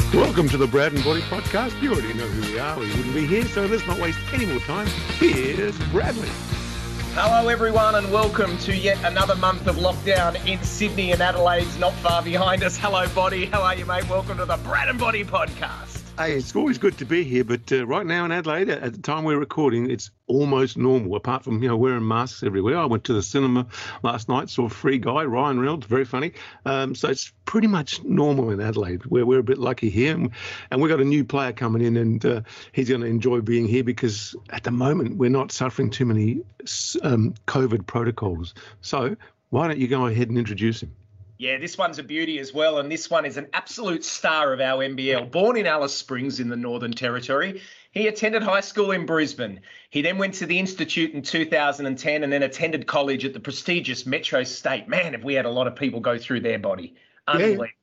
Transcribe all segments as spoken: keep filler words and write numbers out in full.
Welcome to the Brad and Body Podcast. You already know who we are. We wouldn't be here, so let's not waste any more time. Here's Bradley. Hello, everyone, and welcome to yet another month of lockdown in Sydney, and Adelaide's not far behind us. Hello, Body. How are you, mate? Welcome to the Brad and Body Podcast. Hey, it's always good to be here, but uh, right now in Adelaide, at the time we're recording, it's almost normal, apart from, you know, wearing masks everywhere. I went to the cinema last night, saw a Free Guy, Ryan Reynolds, very funny. Um, so it's pretty much normal in Adelaide. We're, we're a bit lucky here, and, and we've got a new player coming in, and uh, he's going to enjoy being here because at the moment we're not suffering too many um, COVID protocols. So why don't you go ahead and introduce him? Yeah, this one's a beauty as well, and this one is an absolute star of our N B L. Born in Alice Springs in the Northern Territory, he attended high school in Brisbane. He then went to the Institute in two thousand ten and then attended college at the prestigious Metro State. Man, have we had a lot of people go through their Body. Unbelievable. Yeah.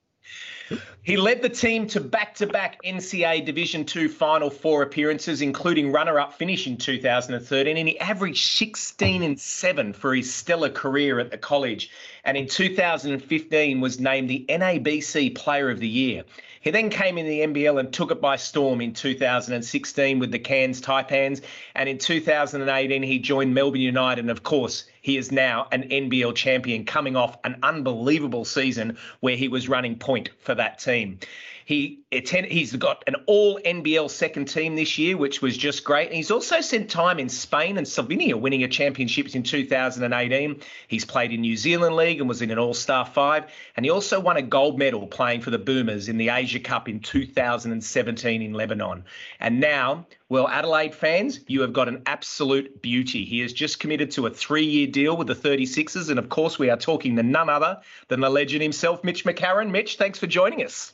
He led the team to back-to-back N C A A Division two Final Four appearances, including runner-up finish in two thousand thirteen, and he averaged sixteen and seven for his stellar career at the college. And in two thousand fifteen was named the N A B C Player of the Year. He then came in the N B L and took it by storm in two thousand sixteen with the Cairns Taipans. And in two thousand eighteen, he joined Melbourne United. And of course, he is now an N B L champion, coming off an unbelievable season where he was running point for that team. He attended, he's got an all N B L second team this year, which was just great. And he's also spent time in Spain and Slovenia, winning a championships in two thousand eighteen. He's played in New Zealand League and was in an All-Star five. And he also won a gold medal playing for the Boomers in the Asia Cup in two thousand seventeen in Lebanon. And now, well, Adelaide fans, you have got an absolute beauty. He has just committed to a three-year deal with the thirty-sixers. And of course, we are talking to none other than the legend himself, Mitch McCarron. Mitch, thanks for joining us.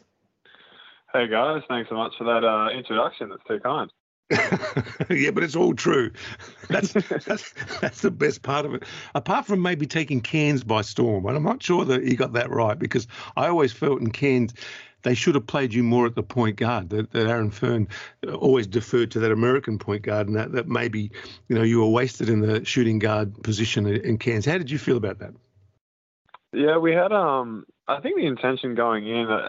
Hey guys, thanks so much for that uh, introduction. That's too kind. Yeah, but it's all true. That's, that's that's the best part of it. Apart from maybe taking Cairns by storm, and I'm not sure that you got that right, because I always felt in Cairns they should have played you more at the point guard. That, that Aaron Fern always deferred to that American point guard, and that, that maybe you know you were wasted in the shooting guard position in Cairns. How did you feel about that? Yeah, we had um. I think the intention going in. Uh,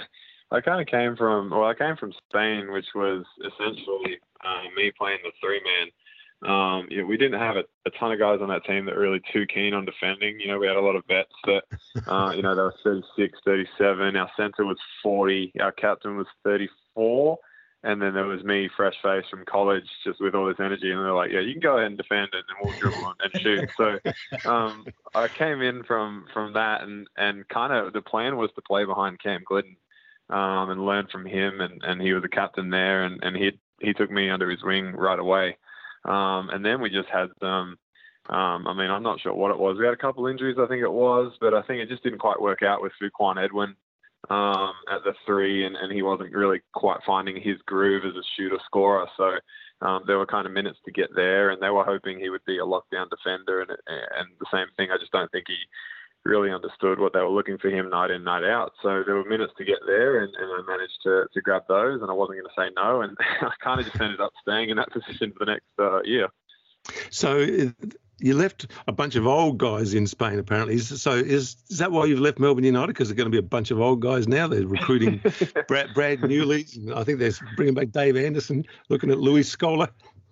I kind of came from, well, I came from Spain, which was essentially uh, me playing the three-man. Um, yeah, we didn't have a, a ton of guys on that team that were really too keen on defending. You know, we had a lot of vets that, uh, you know, they were thirty-six, thirty-seven. Our centre was forty. Our captain was thirty-four. And then there was me, fresh face from college, just with all this energy. And they're like, yeah, you can go ahead and defend it and we'll dribble and shoot. So um, I came in from, from that and, and kind of the plan was to play behind Cam Glidden. Um, and learn from him, and, and he was a captain there, and, and he he took me under his wing right away. Um, and then we just had some, um, I mean, I'm not sure what it was. We had a couple injuries, I think it was, but I think it just didn't quite work out with Fuquan Edwin um, at the three, and, and he wasn't really quite finding his groove as a shooter-scorer. So um, there were kind of minutes to get there, and they were hoping he would be a lockdown defender, and, and the same thing, I just don't think he really understood what they were looking for him night in, night out. So there were minutes to get there, and, and I managed to, to grab those, and I wasn't going to say no, and I kind of just ended up staying in that position for the next uh, year. So you left a bunch of old guys in Spain, apparently. So is is that why you've left Melbourne United? Because they're going to be a bunch of old guys now. They're recruiting Brad, Brad Newley. I think they're bringing back Dave Anderson, looking at Louis Scola.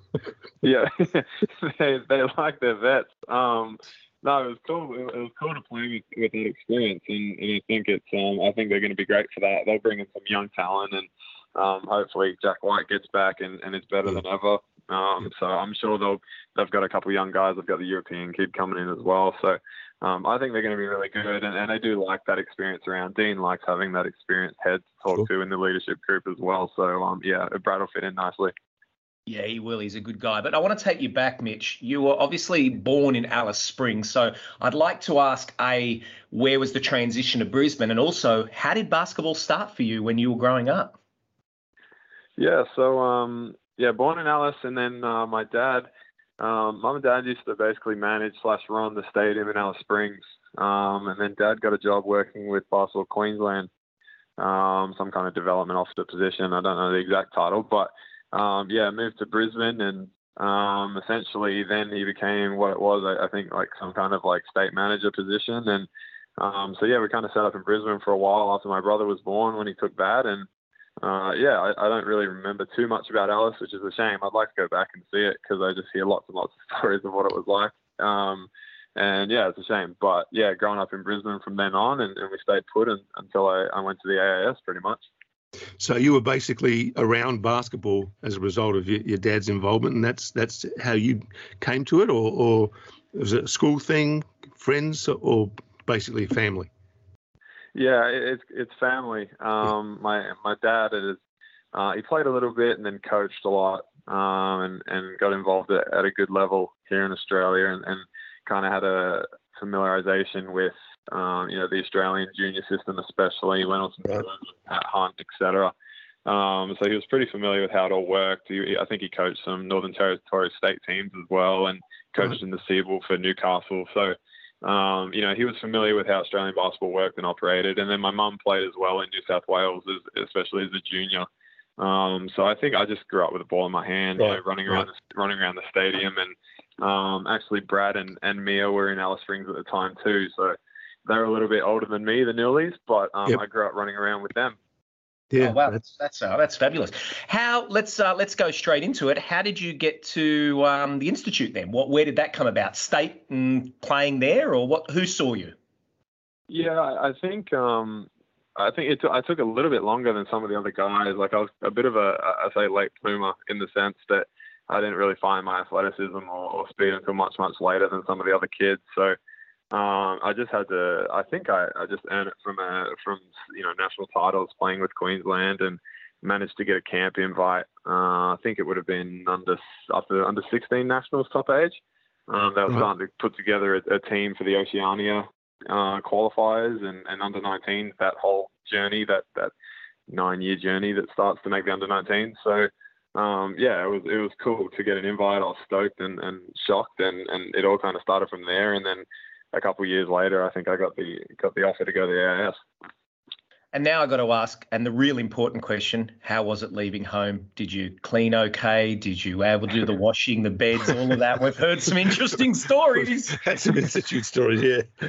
Yeah, they, they like their vets. Um, No, it was cool. It was cool to play with, with that experience, and, and I think it's. Um, I think they're going to be great for that. They'll bring in some young talent, and um, hopefully Jack White gets back and, and is better than ever. Um, so I'm sure they'll. They've got a couple of young guys. They've got the European kid coming in as well. So um, I think they're going to be really good, and, and I do like that experience around. Dean likes having that experienced head to talk sure. to in the leadership group as well. So um, yeah, Brad will fit in nicely. Yeah, he will. He's a good guy. But I want to take you back, Mitch. You were obviously born in Alice Springs. So I'd like to ask, A, where was the transition to Brisbane? And also, how did basketball start for you when you were growing up? Yeah, so, um, yeah, born in Alice. And then uh, my dad, um, mum and dad used to basically manage slash run the stadium in Alice Springs. Um, and then dad got a job working with Basketball Queensland, um, some kind of development officer position. I don't know the exact title, but Um, yeah, moved to Brisbane, and um, essentially then he became what it was, I, I think, like some kind of like state manager position. And um, so, yeah, we kind of set up in Brisbane for a while after my brother was born when he took that. And uh, yeah, I, I don't really remember too much about Alice, which is a shame. I'd like to go back and see it because I just hear lots and lots of stories of what it was like. Um, and yeah, it's a shame. But yeah, growing up in Brisbane from then on, and, and we stayed put and, until I, I went to the A A S pretty much. So you were basically around basketball as a result of your, your dad's involvement, and that's that's how you came to it, or, or was it a school thing, friends, or basically family? Yeah, it, it's it's family. Um, my my dad is uh, he played a little bit and then coached a lot, um, and and got involved at, at a good level here in Australia, and, and kind of had a familiarization with um, you know the Australian junior system, especially. He went on some tours at Hunt, et cetera. Um, so he was pretty familiar with how it all worked. He, I think he coached some Northern Territory state teams as well, and coached right. in the Seabold for Newcastle. So. Um, you know, he was familiar with how Australian basketball worked and operated. And then my mum played as well in New South Wales, as, especially as a junior. Um, so I think I just grew up with a ball in my hand, right. you know, running around, right. the, running around the stadium. And um, actually, Brad and, and Mia were in Alice Springs at the time too. So they were a little bit older than me, the Newlies, but um, yep. I grew up running around with them. Yeah, oh, wow, that's that's uh, that's fabulous. How let's uh, let's go straight into it. How did you get to um, the Institute then? What where did that come about? State and playing there, or what? Who saw you? Yeah, I think um, I think it t- I took a little bit longer than some of the other guys. Like I was a bit of a I say late bloomer in the sense that I didn't really find my athleticism or, or speed until much much later than some of the other kids. So. Um, I just had to. I think I, I just earned it from a, from you know national titles playing with Queensland, and managed to get a camp invite. Uh, I think it would have been under after under sixteen nationals top age. Um, they were mm-hmm. starting to put together a, a team for the Oceania uh, qualifiers and, and under nineteen. That whole journey, that that nine year journey that starts to make the under nineteen. So. Um, yeah, it was it was cool to get an invite. I was stoked and, and shocked, and, and it all kind of started from there. And then a couple of years later, I think I got the got the offer to go to the A A S. And now I got to ask, and the real important question: how was it leaving home? Did you clean okay? Did you able to do the washing, the beds, all of that? We've heard some interesting stories. Had some institute stories, yeah.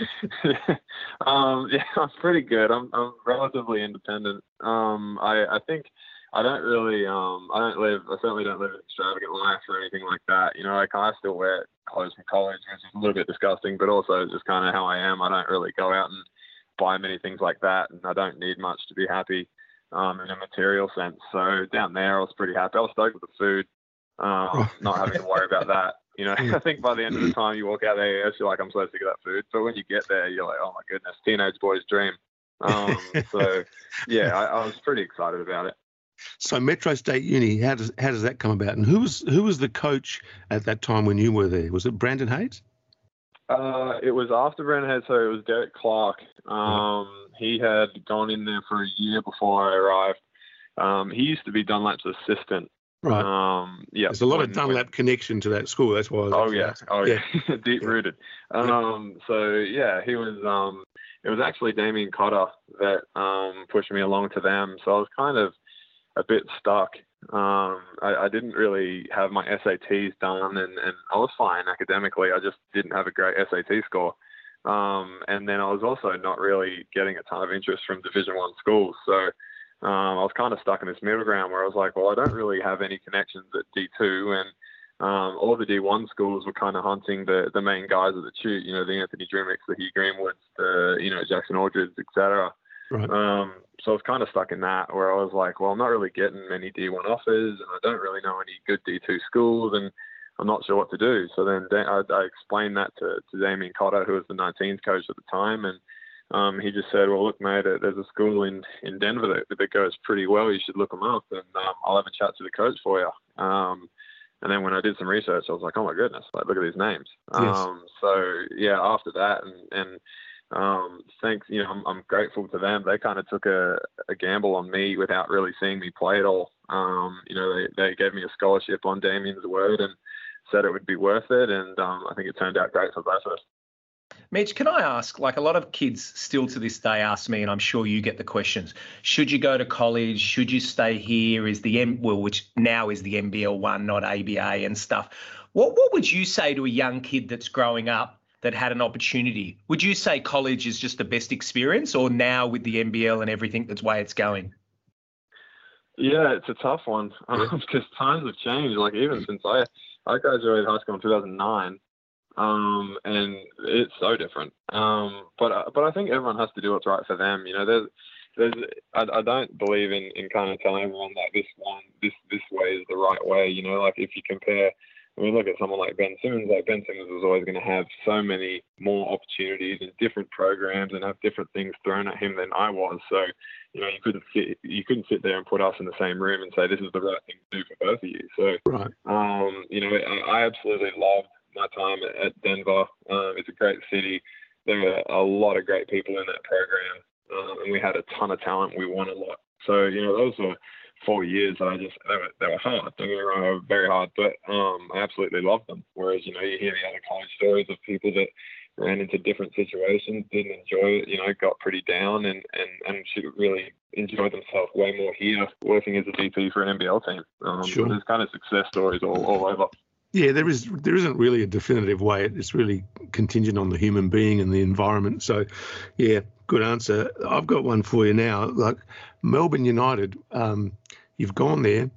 um, yeah, I'm pretty good. I'm I'm relatively independent. Um, I I think. I don't really, um, I don't live, I certainly don't live an extravagant life or anything like that. You know, like I still wear clothes from college, which is a little bit disgusting, but also just kind of how I am. I don't really go out and buy many things like that, and I don't need much to be happy um, in a material sense. So down there, I was pretty happy. I was stoked with the food, um, not having to worry about that. You know, I think by the end of the time you walk out there, you're like, I'm so sick of that food. But when you get there, you're like, oh my goodness, teenage boy's dream. Um, so yeah, I, I was pretty excited about it. So Metro State Uni, how does how does that come about? And who was who was the coach at that time when you were there? Was it Brandon Hayes? Uh, it was after Brandon Hayes, so it was Derek Clark. Um, he had gone in there for a year before I arrived. Um, he used to be Dunlap's assistant. Right. Um, yeah. There's a lot when, of Dunlap when, connection to that school. That's why. I was oh yeah. Oh yeah. yeah. Deep yeah. rooted. Um, so yeah, he was. Um, it was actually Damien Cotter that um, pushed me along to them. So I was kind of a bit stuck. Um, I, I didn't really have my S A Ts done, and, and I was fine academically. I just didn't have a great S A T score. Um, and then I was also not really getting a ton of interest from Division One schools. So um, I was kind of stuck in this middle ground where I was like, well, I don't really have any connections at D two, and um, all the D one schools were kind of hunting the, the main guys at the chute, you know, the Anthony Drummicks, the Hugh Greenwoods, the, you know, Jackson Aldrids, et cetera. Right. Um, so I was kind of stuck in that where I was like, well, I'm not really getting many D one offers, and I don't really know any good D two schools, and I'm not sure what to do. So then I, I explained that to, to Damien Cotter, who was the nineteens coach at the time, and um, he just said, well, look, mate, there's a school in, in Denver that, that goes pretty well. You should look them up, and um, I'll have a chat to the coach for you. Um, and then when I did some research, I was like, oh, my goodness, like, look at these names. Yes. Um, so, yeah, after that, and, and Um, thanks, you know, I'm, I'm grateful to them. They kind of took a, a gamble on me without really seeing me play at all. Um, you know, they, they gave me a scholarship on Damien's word and said it would be worth it. And um, I think it turned out great for both of us. Mitch, can I ask, like a lot of kids still to this day ask me, and I'm sure you get the questions, should you go to college? Should you stay here? Is the M, well, which now is the N B L one, not A B A and stuff. What, what would you say to a young kid that's growing up that had an opportunity? Would you say college is just the best experience, or now with the N B L and everything, that's the way it's going? Yeah, it's a tough one um, because times have changed. Like even since I I graduated high school in two thousand nine, um, and it's so different. Um, but uh, but I think everyone has to do what's right for them. You know, there's there's I, I don't believe in, in kind of telling everyone that this one this this way is the right way. You know, like if you compare. I mean, look at someone like Ben Simmons. Like Ben Simmons was always going to have so many more opportunities in different programs and have different things thrown at him than I was. So, you know, you couldn't sit, you couldn't sit there and put us in the same room and say this is the right thing to do for both of you. So, right. um, you know, I, I absolutely loved my time at, at Denver. Um, it's a great city. There were a lot of great people in that program, um, and we had a ton of talent. We won a lot. So, you know, those were four years that I just they were, they were hard. Don't get me wrong, they were very hard, but um, I absolutely loved them. Whereas you know you hear the other college stories of people that ran into different situations, didn't enjoy it, you know, got pretty down, and and and should really enjoy themselves way more here working as a D P for an N B L team. Um, Sure. So there's kind of success stories all, all over. Yeah, there is. There isn't really a definitive way. It's really contingent on the human being and the environment. So, yeah, good answer. I've got one for you now. Like Melbourne United, um, you've gone there,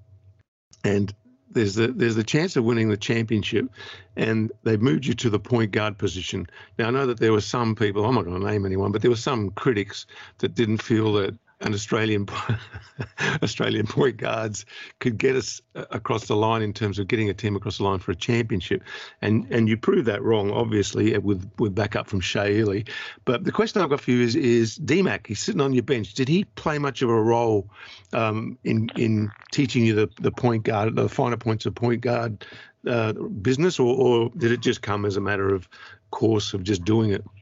and there's the there's the chance of winning the championship, and they've moved you to the point guard position. Now I know that there were some people. I'm not going to name anyone, but there were some critics that didn't feel that an Australian Australian point guards could get us across the line in terms of getting a team across the line for a championship, and and you proved that wrong, obviously, with with backup from Shea Ely. But the question I've got for you is is D Mac. He's sitting on your bench. Did he play much of a role um, in in teaching you the the point guard, the finer points of point guard uh, business, or, or did it just come as a matter of course of just doing it?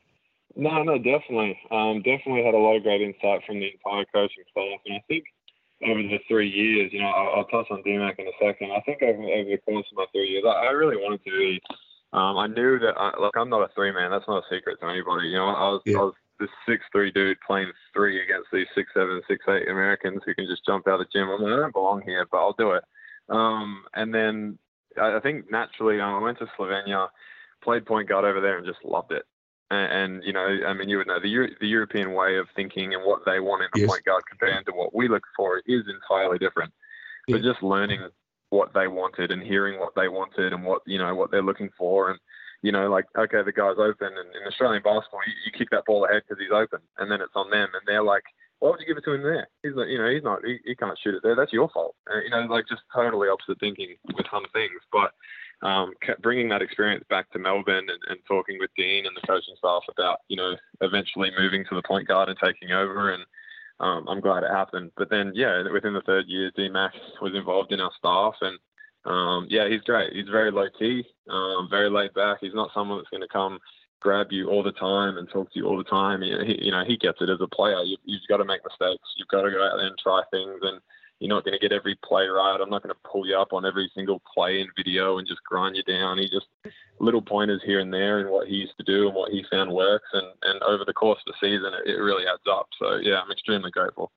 No, no, definitely. Um, definitely had a lot of great insight from the entire coaching staff. And I think over the three years, you know, I'll, I'll touch on D MAC in a second. I think over, over the course of my three years, I, I really wanted to be, um, I knew that, I, look, I'm not a three man. That's not a secret to anybody. You know, I was, yeah. I was this six three dude playing three against these six seven, six eight Americans who can just jump out of the gym. I'm like, I don't belong here, but I'll do it. Um, and then I, I think naturally, um, I went to Slovenia, played point guard over there and just loved it. And, you know, I mean, you would know the Euro- the European way of thinking and what they want in a yes. point guard compared to what we look for is entirely different. Yeah. But just learning what they wanted and hearing what they wanted and what, you know, what they're looking for. And, you know, like, okay, the guy's open. And in Australian basketball, you, you kick that ball ahead because he's open. And then it's on them. And they're like, why would you give it to him there? He's like, you know, he's not, he, he can't shoot it there. That's your fault. Uh, you know, like just totally opposite thinking with some things. But, Um, bringing that experience back to Melbourne and, and talking with Dean and the coaching staff about, you know, eventually moving to the point guard and taking over. And um, I'm glad it happened. But then, yeah, within the third year, D Mac was involved in our staff. And, um, yeah, he's great. He's very low-key, um, very laid back. He's not someone that's going to come grab you all the time and talk to you all the time. He, you know, he gets it as a player. You, you've got to make mistakes. You've got to go out there and try things. And you're not going to get every play right. I'm not going to pull you up on every single play in video and just grind you down. He just little pointers here and there in what he used to do and what he found works. And, and over the course of the season, it, it really adds up. So, yeah, I'm extremely grateful.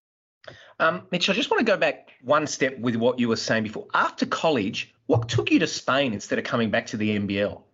Um, Mitch, I just want to go back one step with what you were saying before. After college, what took you to Spain instead of coming back to the N B L?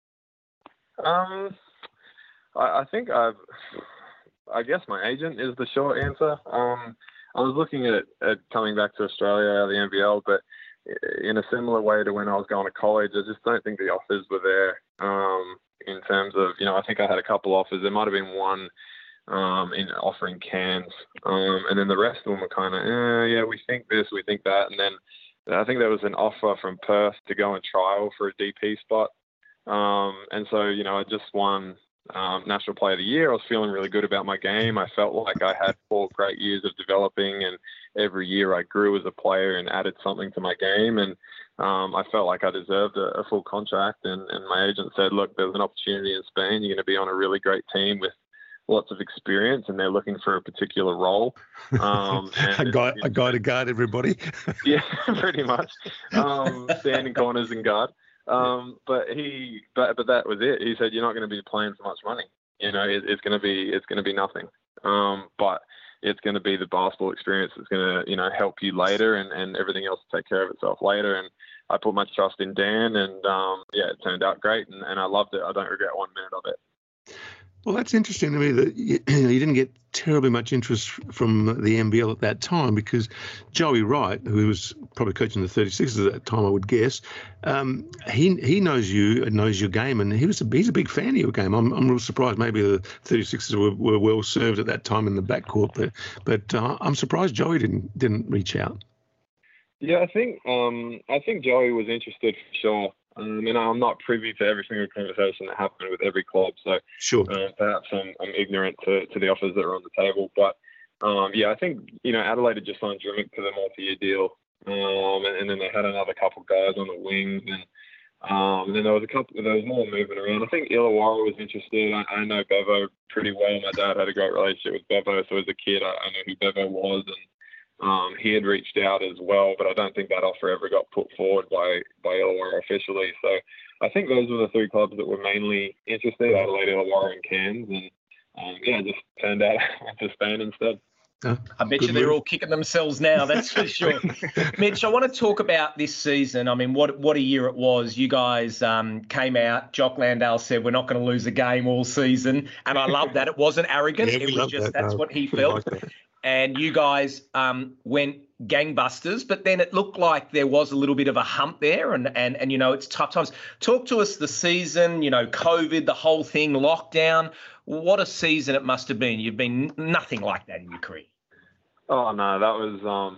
Um, I, I think I've, I guess my agent is the short answer. Um, I was looking at, at coming back to Australia out of the N B L, but in a similar way to when I was going to college, I just don't think the offers were there um, in terms of, you know, I think I had a couple offers. There might have been one um, in offering Cairns, um, and then the rest of them were kind of, eh, yeah, we think this, we think that. And then I think there was an offer from Perth to go and trial for a D P spot. Um, and so, you know, I just won Um, National Player of the Year. I was feeling really good about my game. I felt like I had four great years of developing, and every year I grew as a player and added something to my game. And um, I felt like I deserved a, a full contract. And, and my agent said, look, there's an opportunity in Spain. You're going to be on a really great team with lots of experience, and they're looking for a particular role. Um, a guy, a guy to guard everybody. Yeah, pretty much. Um, standing corners and guard. Um, but he, but, but that was it. He said, you're not going to be playing for much money. You know, it, it's going to be, it's going to be nothing. Um, but it's going to be the basketball experience that's going to, you know, help you later, and, and everything else will take care of itself later. And I put my trust in Dan, and, um, yeah, it turned out great. And, and I loved it. I don't regret one minute of it. Well, that's interesting to me that you, you didn't get terribly much interest from the N B L at that time, because Joey Wright, who was probably coaching the thirty-sixers at that time, I would guess, um, he he knows you and knows your game, and he was a, he's a big fan of your game. I'm I'm real surprised. Maybe the thirty-sixers were, were well served at that time in the backcourt, but but uh, I'm surprised Joey didn't didn't reach out. Yeah, I think um, I think Joey was interested for sure. Um, and I'm not privy to every single conversation that happened with every club, so sure. uh, perhaps I'm, I'm ignorant to, to the offers that are on the table. But um, yeah, I think you know Adelaide had just signed Drummond to the multi-year deal, um, and, and then they had another couple guys on the wings, and, um, and then there was a couple. There was more movement around. I think Illawarra was interested. I, I know Bevo pretty well. My dad had a great relationship with Bevo, so as a kid, I, I know who Bevo was, and Um, he had reached out as well, but I don't think that offer ever got put forward by, by Illawarra officially. So I think those were the three clubs that were mainly interested, Adelaide, Illawarra and Cairns. And um, yeah, just turned out to Spain instead. Uh, I bet you they're move. all kicking themselves now, that's for sure. Mitch, I want to talk about this season. I mean, what what a year it was. You guys um, came out. Jock Landale said, we're not going to lose a game all season. And I love that. It wasn't arrogant. Yeah, it was just that, that's no. what he felt. Like and you guys um, went gangbusters, but then it looked like there was a little bit of a hump there, and, and, and you know, it's tough times. Talk to us the season, you know, COVID, the whole thing, lockdown. What a season it must have been. You've been nothing like that in your career. Oh, no, that was, um,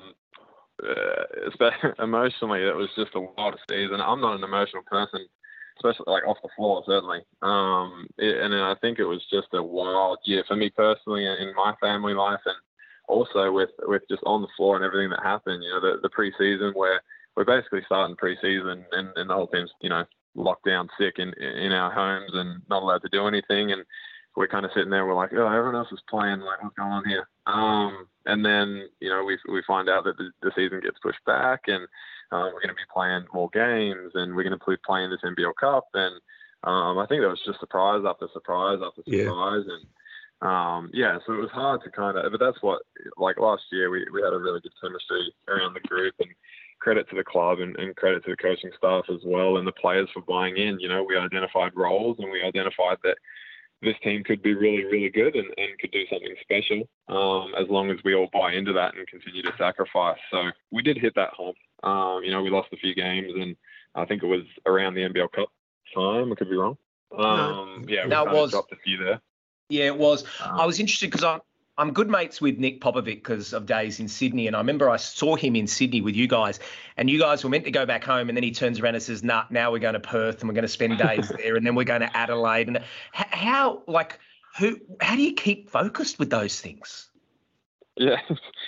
uh, especially emotionally, it was just a wild season. I'm not an emotional person, especially like off the floor, certainly. Um, it, and I think it was just a wild year for me personally in my family life, and also with, with just on the floor and everything that happened, you know, the, the preseason where we're basically starting preseason and, and the whole team's, you know, locked down sick in, in our homes and not allowed to do anything. And we're kind of sitting there, we're like, oh, everyone else is playing, like, what's going on here? Um, and then, you know, we we find out that the, the season gets pushed back, and uh, we're going to be playing more games, and we're going to be playing this N B L Cup. And um, I think that was just surprise after surprise after surprise. Yeah. And Um, yeah, so it was hard to kind of, but that's what, like last year, we, we had a really good chemistry around the group, and credit to the club and, and credit to the coaching staff as well, and the players for buying in. You know, we identified roles, and we identified that this team could be really, really good and, and could do something special um, as long as we all buy into that and continue to sacrifice. So we did hit that hump. Um, you know, we lost a few games, and I think it was around the N B L Cup time. I could be wrong. Um, yeah, we no, kind it was. of dropped a few there. Yeah, it was. Um, I was interested because I'm I'm good mates with Nick Popovic because of days in Sydney, and I remember I saw him in Sydney with you guys, and you guys were meant to go back home, and then he turns around and says, "Nah, now we're going to Perth, and we're going to spend days there, and then we're going to Adelaide." And how, like, who? How do you keep focused with those things? Yeah,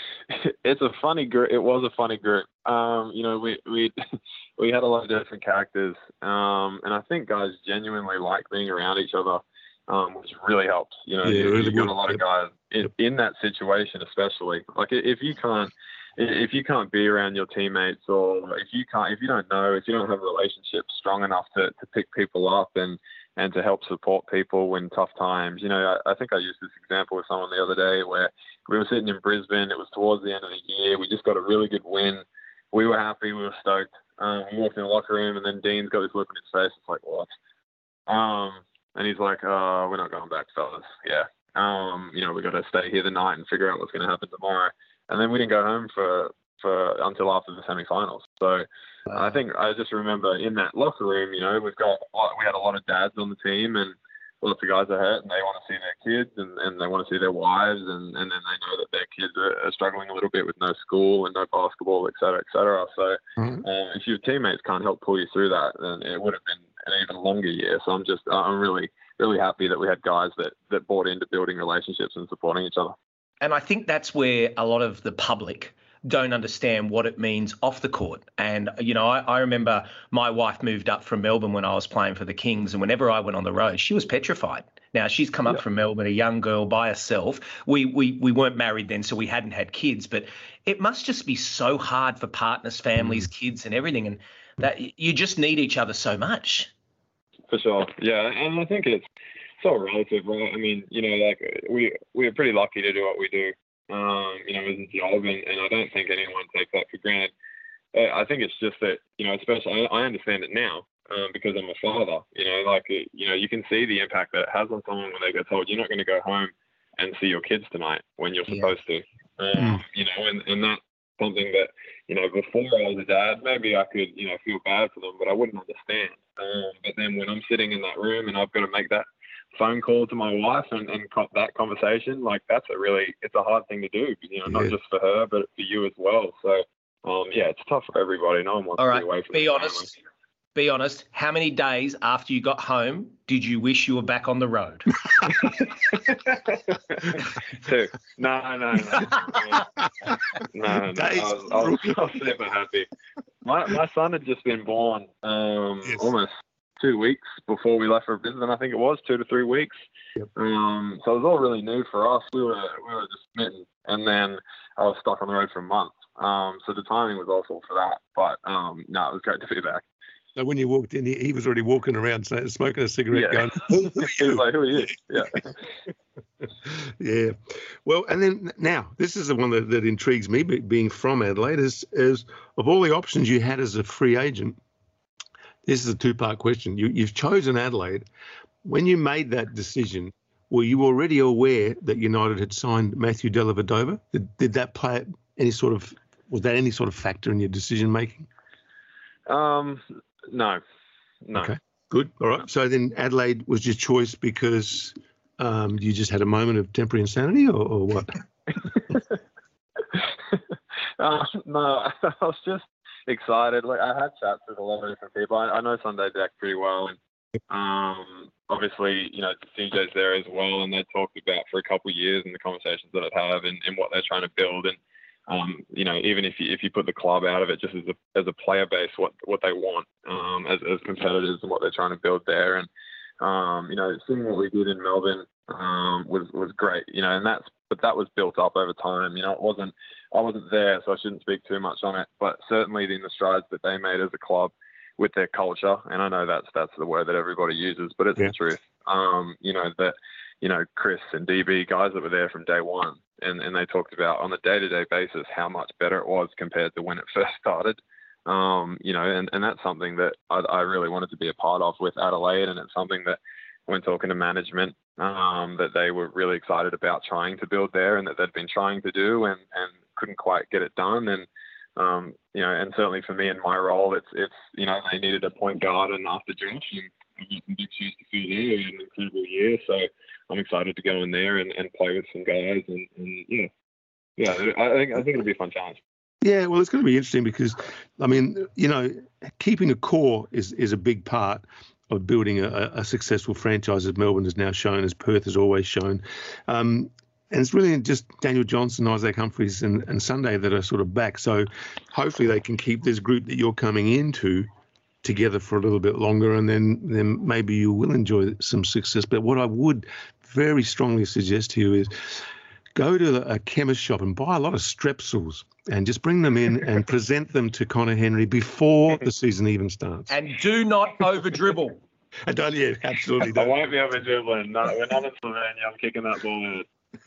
it's a funny group. It was a funny group. Um, you know, we we we had a lot of different characters, um, and I think guys genuinely like being around each other. Um, which really helps. You know, yeah, you, really you've got would. a lot of Yep. guys in, in that situation, especially. Like if you can't, if you can't be around your teammates, or if you can't, if you don't know, if you don't have relationships strong enough to, to pick people up and, and to help support people in tough times. You know, I, I think I used this example with someone the other day where we were sitting in Brisbane. It was towards the end of the year. We just got a really good win. We were happy. We were stoked. Um, we walked in the locker room, and then Dean's got this look on his face. It's like, what? Um, And he's like, uh, we're not going back, fellas. Yeah. Um, you know, we got to stay here the night and figure out what's going to happen tomorrow. And then we didn't go home for, for until after the semi-finals. So Wow. I think I just remember in that locker room, you know, we've got, we had a lot of dads on the team, and lots of guys are hurt, and they want to see their kids, and, and they want to see their wives, and, and then they know that their kids are, are struggling a little bit with no school and no basketball, et cetera, et cetera. So Mhm. um, if your teammates can't help pull you through that, then it would have been an even longer year. So I'm just, I'm really, really happy that we had guys that, that bought into building relationships and supporting each other. And I think that's where a lot of the public don't understand what it means off the court. And, you know, I, I remember my wife moved up from Melbourne when I was playing for the Kings, and whenever I went on the road, she was petrified. Now, she's come up Yeah. from Melbourne, a young girl by herself. We, we we weren't married then, so we hadn't had kids, but it must just be so hard for partners, families, kids, and everything, and that you just need each other so much. For sure. Yeah. And I think it's, it's all relative, right? I mean, you know, like we, we're pretty lucky to do what we do, um, you know, as a job. And, and I don't think anyone takes that for granted. Uh, I think it's just that, you know, especially, I, I understand it now. um, because I'm a father. You know, like it, you know, you can see the impact that it has on someone when they get told you're not going to go home and see your kids tonight when you're Yeah. supposed to. Um, Mm. You know, and and that's something that, you know, before I was a dad, maybe I could, you know, feel bad for them, but I wouldn't understand. Um, but then when I'm sitting in that room and I've got to make that phone call to my wife and, and co- that conversation, like that's a really, it's a hard thing to do, you know, Yeah. not just for her, but for you as well. So, um, yeah, it's tough for everybody. No one wants All to right, be away from be their honest. Be honest. How many days after you got home did you wish you were back on the road? Two. No, no, no. No, no. Days. I, was, I, was, I was super happy. My my son had just been born um, Yes. almost two weeks before we left for Brisbane. I think it was two to three weeks. Yep. Um, so it was all really new for us. We were we were just smitten, and then I was stuck on the road for a month. Um, so the timing was awful for that. But um, no, it was great to be back. So when you walked in, he, he was already walking around smoking a cigarette, Yeah. going, "Who, who are He was you?" like, "Who are you?" Yeah. Yeah. Well, and then now this is the one that, that intrigues me, be- being from Adelaide, is, is of all the options you had as a free agent, this is a two-part question. You, you've chosen Adelaide. When you made that decision, were you already aware that United had signed Matthew Dellavedova? Did, did that play any sort of, was that any sort of factor in your decision making? Um, no, no. Okay, good. All right. So then Adelaide was your choice because um, you just had a moment of temporary insanity, or, or what? uh, no, I was just excited. Like I had chats with a lot of different people. I, I know Sunday Deck pretty well, and um, obviously, you know, C J's there as well, and they talked about for a couple of years and the conversations that I'd have and, and what they're trying to build. And um, you know, even if you if you put the club out of it, just as a as a player base, what what they want um, as as competitors and what they're trying to build there, and um, you know, seeing what we did in Melbourne um, was was great. You know, and that's but that was built up over time. You know, it wasn't I wasn't there, so I shouldn't speak too much on it. But certainly in the strides that they made as a club with their culture, and I know that's that's the word that everybody uses, but it's Yeah. the truth. Um, you know that, you know, Chris and D B, guys that were there from day one, and, and they talked about on a day-to-day basis how much better it was compared to when it first started. Um, you know, and, and that's something that I, I really wanted to be a part of with Adelaide, and it's something that when talking to management, um, that they were really excited about trying to build there, and that they'd been trying to do and, and couldn't quite get it done. And Um, you know, and certainly for me in my role, it's, it's, you know, they needed a point guard, and after Josh, and I've got some big shoes to fill there, and an incredible year. So I'm excited to go in there and, and play with some guys, and, and yeah, yeah, I think, I think it'll be a fun challenge. Yeah, well, it's going to be interesting because, I mean, you know, keeping a core is, is a big part of building a, a successful franchise, as Melbourne has now shown, as Perth has always shown. Um, And it's really just Daniel Johnson, Isaac Humphries and, and Sunday that are sort of back. So hopefully they can keep this group that you're coming into together for a little bit longer, and then, then maybe you will enjoy some success. But what I would very strongly suggest to you is go to a chemist shop and buy a lot of Strepsils and just bring them in and present them to Connor Henry before the season even starts. And do not over dribble. I don't, yeah, absolutely I don't. won't be able to dribbling. No, we're not in Slovenia. I'm kicking that ball in.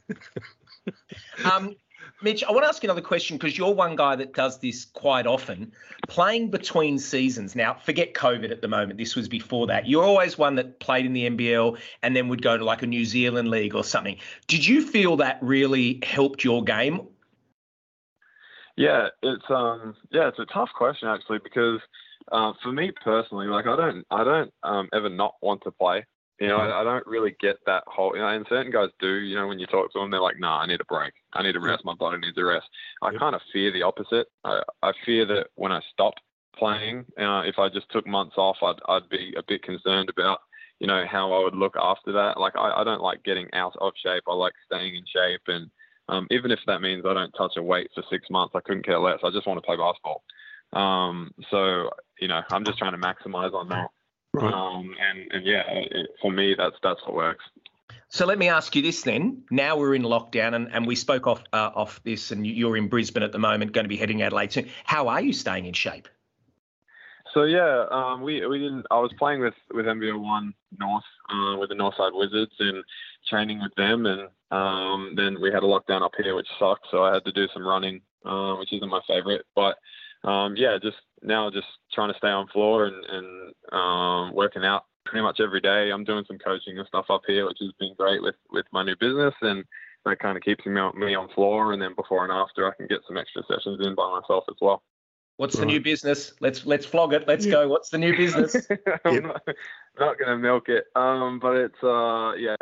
Um, Mitch, I want to ask you another question because you're one guy that does this quite often. Playing between seasons. Now, forget COVID at the moment. This was before that. You're always one that played in the N B L and then would go to like a New Zealand league or something. Did you feel that really helped your game? Yeah, it's um, yeah, it's a tough question actually, because uh, for me personally, like I don't, I don't um, ever not want to play. You know, I, I don't really get that whole, you know, and certain guys do, you know, when you talk to them, they're like, nah, I need a break. I need a rest. My body needs a rest. I Yep. kind of fear the opposite. I, I fear that when I stop playing, uh, if I just took months off, I'd, I'd be a bit concerned about, you know, how I would look after that. Like, I, I don't like getting out of shape. I like staying in shape. And um, even if that means I don't touch a weight for six months, I couldn't care less. I just want to play basketball. Um, so, you know, I'm just trying to maximize on that. Right. Um, and, and yeah, it, for me, that's that's what works. So let me ask you this then. Now we're in lockdown, and, and we spoke off uh, off this, and you're in Brisbane at the moment, going to be heading to Adelaide soon. How are you staying in shape? So yeah, um, we we didn't. I was playing with with N B L One North uh, with the Northside Wizards and training with them, and um, then we had a lockdown up here, which sucked. So I had to do some running, uh, which isn't my favourite, but um, yeah, just now just trying to stay on floor and, and um, working out pretty much every day. I'm doing some coaching and stuff up here, which has been great with, with my new business, and that kind of keeps me on, me on floor. And then before and after, I can get some extra sessions in by myself as well. What's the right. new business? Let's let's flog it. Let's yeah. go. What's the new business? I'm yep. not, not going to milk it, um, but it's uh, yeah,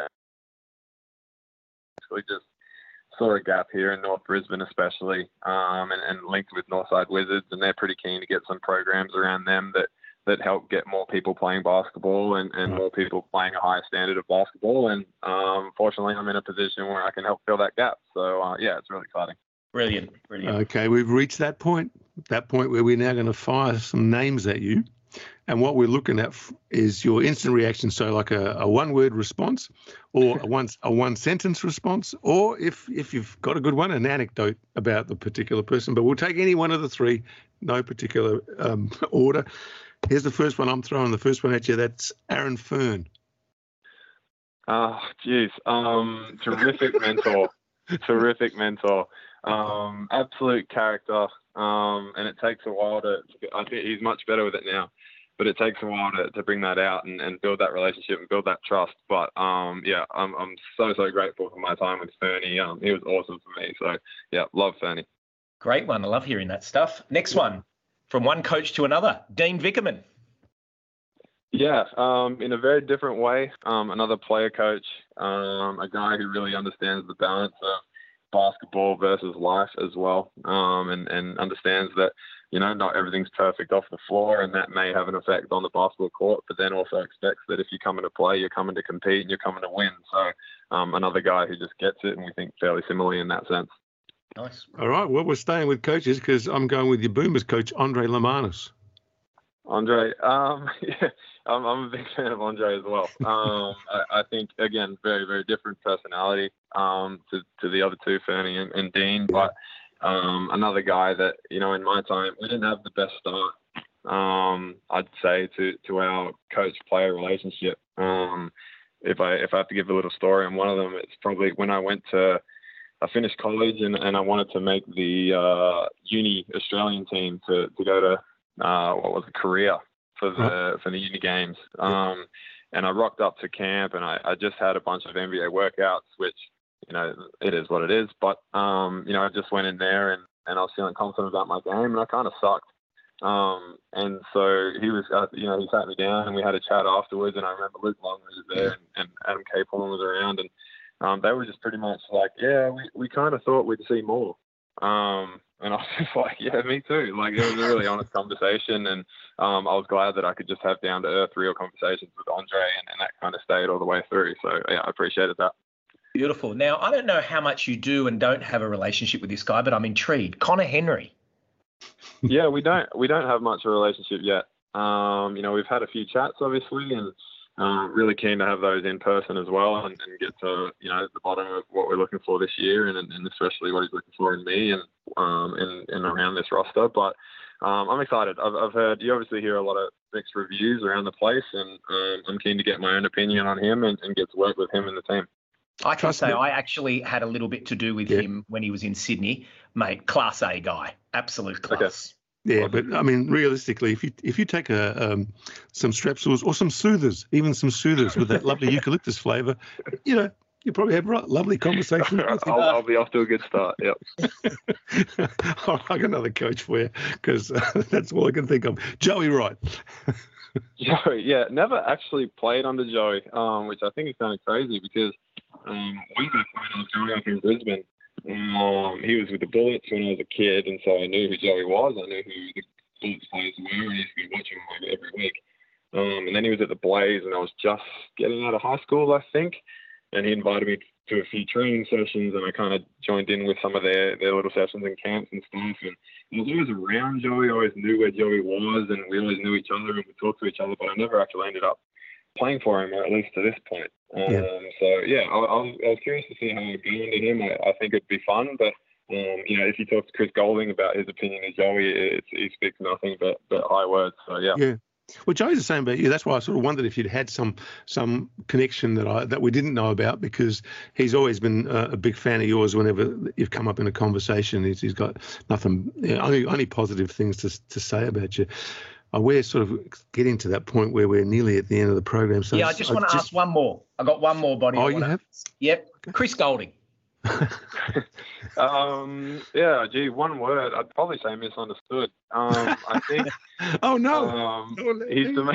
basically just saw a gap here in North Brisbane, especially, um, and, and linked with Northside Wizards, and they're pretty keen to get some programs around them that that help get more people playing basketball and, and right. more people playing a higher standard of basketball. And um, fortunately, I'm in a position where I can help fill that gap. So uh, yeah, it's really exciting. Brilliant, brilliant. Okay, we've reached that point, that point where we're now going to fire some names at you. And what we're looking at is your instant reaction. So like a, a one-word response or a one, a one-sentence response, or if, if you've got a good one, an anecdote about the particular person. But we'll take any one of the three, no particular um, order. Here's the first one. I'm throwing the first one at you. That's Aaron Fern. Oh, geez. Um, terrific mentor. Terrific mentor. Um, absolute character. Um, and it takes a while to, I think he's much better with it now, but it takes a while to, to bring that out and, and build that relationship and build that trust. But um, yeah, I'm, I'm so, so grateful for my time with Fernie. Um, he was awesome for me. So yeah, love Fernie. Great one. I love hearing that stuff. Next one, from one coach to another, Dean Vickerman. Yeah, um, in a very different way. Um, another player coach, um, a guy who really understands the balance of basketball versus life as well, um, and, and understands that, you know, not everything's perfect off the floor, and that may have an effect on the basketball court, but then also expects that if you're coming to play, you're coming to compete and you're coming to win. So um, another guy who just gets it, and we think fairly similarly in that sense. Nice. All right, well, we're staying with coaches because I'm going with your Boomers coach, Andre Lemanis. Andre, um, yeah, I'm, I'm a big fan of Andre as well. Um, I, I think, again, very, very different personality um, to, to the other two, Fernie and, and Dean, but um, another guy that, you know, in my time, we didn't have the best start, um, I'd say, to, to our coach-player relationship. Um, if I if I have to give a little story on one of them, it's probably when I went to, I finished college and, and I wanted to make the uh, uni Australian team to, to go to, Uh, what was it, Korea for the huh? for the uni games, um, and I rocked up to camp, and I, I just had a bunch of N B A workouts, which, you know, it is what it is. But um, you know, I just went in there, and, and I was feeling confident about my game, and I kind of sucked. Um, and so he was, uh, you know, he sat me down, and we had a chat afterwards. And I remember Luke Long was there, and, and Adam Capehorn was around, and um, they were just pretty much like, yeah, we, we kind of thought we'd see more. Um, and I was just like, yeah, me too. Like, it was a really honest conversation, and um, I was glad that I could just have down-to-earth, real conversations with Andre, and, and that kind of stayed all the way through. So, yeah, I appreciated that. Beautiful. Now, I don't know how much you do and don't have a relationship with this guy, but I'm intrigued. Connor Henry. Yeah, we don't we don't have much of a relationship yet. Um, you know, we've had a few chats, obviously, and Um, really keen to have those in person as well, and, and get to, you know, the bottom of what we're looking for this year, and, and especially what he's looking for in me and um, and, and around this roster. But um, I'm excited. I've, I've heard, you obviously hear a lot of mixed reviews around the place, and um, I'm keen to get my own opinion on him and, and get to work with him and the team. I can say I actually had a little bit to do with yeah. him when he was in Sydney, mate. Class A guy, absolute class. Okay. Yeah, but I mean, realistically, if you if you take a um, some Strepsils or some soothers, even some soothers with that lovely eucalyptus flavour, you know, you probably have a lovely conversation. I'll, I'll be off to a good start. Yep. I'll like another coach for you, because uh, that's all I can think of. Joey Wright. Joey, yeah, never actually played under Joey, um, which I think is kind of crazy because um, way back when I was growing up in Brisbane, Um, he was with the Bullets when I was a kid, and so I knew who Joey was. I knew who the Bullets players were, and I used to be watching him every week. Um, and then he was at the Blaze, and I was just getting out of high school, I think, and he invited me to a few training sessions, and I kind of joined in with some of their, their little sessions and camps and stuff. And I was always around Joey. I always knew where Joey was, and we always knew each other, and we talked to each other, but I never actually ended up playing for him, or at least to this point. Um, yeah. So yeah, I, I, was, I was curious to see how it would go into him. I, I think it'd be fun, but um, you know, if you talk to Chris Golding about his opinion of Joey, it's, he speaks nothing but, but high words. So yeah. Yeah. Well, Joe's the same about you. That's why I sort of wondered if you'd had some some connection that I that we didn't know about, because he's always been a, a big fan of yours. Whenever you've come up in a conversation, he's, he's got nothing, you know, only only positive things to to say about you. Uh, we're sort of getting to that point where we're nearly at the end of the program. So yeah, I just I want to just... ask one more. I got one more, Buddy. Oh, I you wanna... have? Yep. Okay. Chris Goulding. um, yeah, gee, one word. I'd probably say misunderstood. Um, I think. oh no! Um, he's the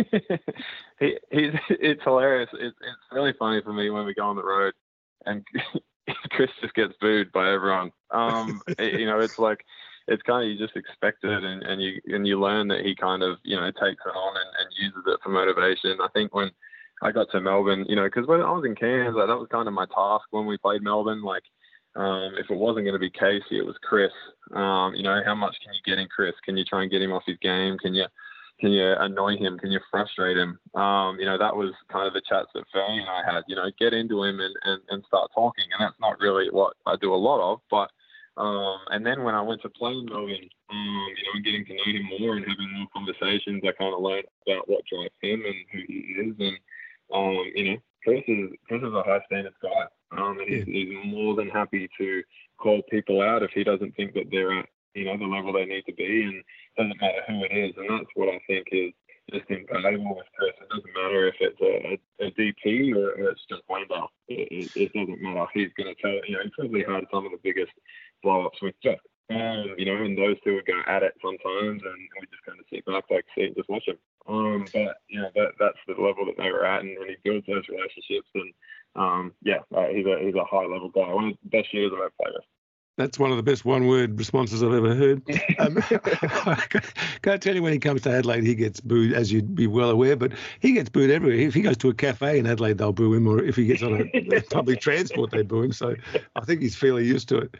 he, he's it's hilarious. It's it's really funny for me when we go on the road, and Chris just gets booed by everyone. Um, it, you know, it's like it's kind of you just expect it, and, and you and you learn that he kind of you know takes it on and, and uses it for motivation. I think when I got to Melbourne, you know, because when I was in Cairns, like, that was kind of my task when we played Melbourne. Like, um, if it wasn't going to be Casey, it was Chris. Um, you know, how much can you get in Chris? Can you try and get him off his game? Can you can you annoy him? Can you frustrate him? Um, you know, that was kind of the chats that Fernie and I had. You know, get into him and, and, and start talking. And that's not really what I do a lot of. But um, and then when I went to play in Melbourne, um, you know, and getting to know him more and having more conversations, I kind of learned about what drives him and who he is. And Um, you know, Chris is Chris is a high standards guy, um, and he's, he's more than happy to call people out if he doesn't think that they're at you know the level they need to be, and it doesn't matter who it is, and that's what I think is just invaluable with Chris. It doesn't matter if it's a, a, a D P or it's just Wendell. It, it, it doesn't matter. He's going to tell you know he probably had some of the biggest blow ups with Jeff. Um, you know, and those two would go at it sometimes, and we just kind of sit back, like, see, and just watch him. Um, but you know, that that's the level that they were at, and, and he builds those relationships. And um, yeah, uh, he's a he's a high level guy. One of the best years I've ever played with. That's one of the best one word responses I've ever heard. Um, I can't tell you when he comes to Adelaide, he gets booed, as you'd be well aware, but he gets booed everywhere. If he goes to a cafe in Adelaide, they'll boo him, or if he gets on a public transport, they boo him. So I think he's fairly used to it.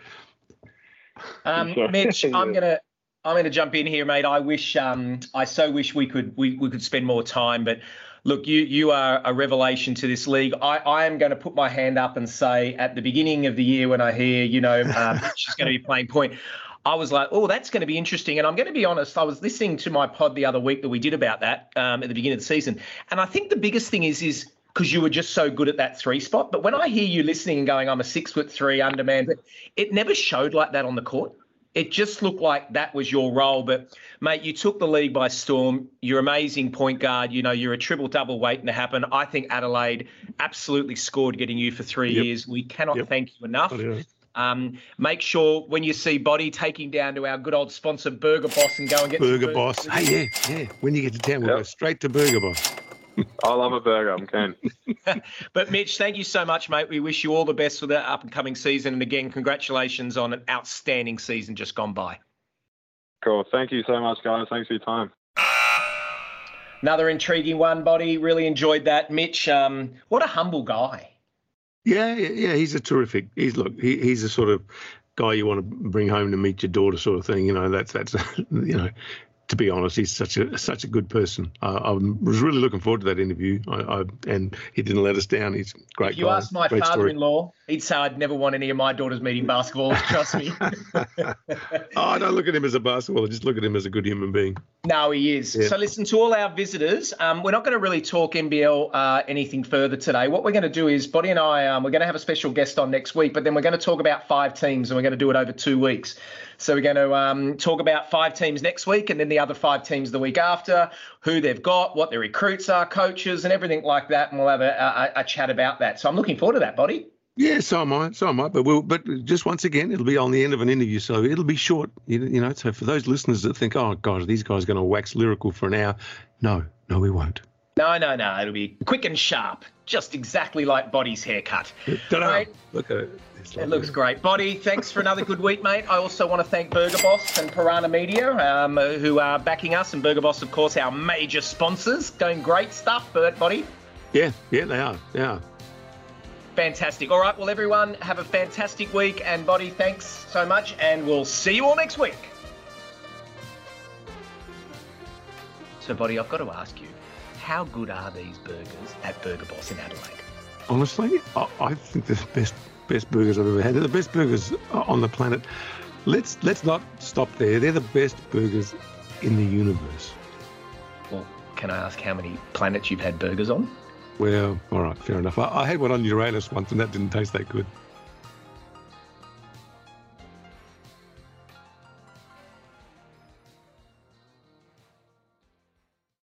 Um, Mitch, I'm gonna I'm gonna jump in here, mate. I wish um, I so wish we could we, we could spend more time, but look, you you are a revelation to this league. I, I am going to put my hand up and say at the beginning of the year when I hear you know uh, Mitch is going to be playing point, I was like, oh, that's going to be interesting. And I'm going to be honest, I was listening to my pod the other week that we did about that um, at the beginning of the season, and I think the biggest thing is is. because you were just so good at that three spot. But when I hear you listening and going, I'm a six foot three underman, but it never showed like that on the court. It just looked like that was your role. But, mate, you took the league by storm. You're amazing point guard. You know, you're a triple-double waiting to happen. I think Adelaide absolutely scored getting you for three yep. years. We cannot yep. thank you enough. Um, make sure when you see Body taking down to our good old sponsor, Burger Boss, and go and get Burger some Boss. Hey, yeah, yeah. When you get to town, we'll yep. go straight to Burger Boss. I love a burger. I'm keen. But, Mitch, thank you so much, mate. We wish you all the best for the up-and-coming season. And, again, congratulations on an outstanding season just gone by. Cool. Thank you so much, guys. Thanks for your time. Another intriguing one, Body. Really enjoyed that. Mitch, um, what a humble guy. Yeah, yeah, he's a terrific. He's look, he, he's a sort of guy you want to bring home to meet your daughter, sort of thing. You know, that's that's you know. To be honest, he's such a such a good person. Uh, I was really looking forward to that interview, I, I, and he didn't let us down. He's a great. If you guy. ask my great father-in-law, story. He'd say I'd never want any of my daughters meeting basketball. Trust me. Oh, I don't look at him as a basketballer. Just look at him as a good human being. No, he is. Yeah. So listen, to all our visitors, um, we're not going to really talk N B L uh, anything further today. What we're going to do is, Body and I, um, we're going to have a special guest on next week, but then we're going to talk about five teams, and we're going to do it over two weeks. So we're going to um, talk about five teams next week, and then the other five teams the week after, who they've got, what their recruits are, coaches, and everything like that. And we'll have a, a, a chat about that. So I'm looking forward to that, Body. Yeah, so am I. So am I. But we'll, but just once again, it'll be on the end of an interview, so it'll be short. You, you know, so for those listeners that think, oh gosh, these guys are going to wax lyrical for an hour, no, no, we won't. No, no, no. It'll be quick and sharp, just exactly like Body's haircut. Right. Look at it. It looks great. Body, thanks for another good week, mate. I also want to thank Burger Boss and Piranha Media, um, who are backing us. And Burger Boss, of course, our major sponsors. Doing great stuff, Bert, Body. Yeah, yeah, they are. They are. Fantastic. All right, well, everyone, have a fantastic week. And, Body, thanks so much. And we'll see you all next week. So, Body, I've got to ask you, how good are these burgers at Burger Boss in Adelaide? Honestly, I, I think they're the best best burgers I've ever had. They're the best burgers on the planet. Let's let's not stop there. They're the best burgers in the universe. Well, can I ask how many planets you've had burgers on? Well, all right, fair enough. I, I had one on Uranus once, and that didn't taste that good.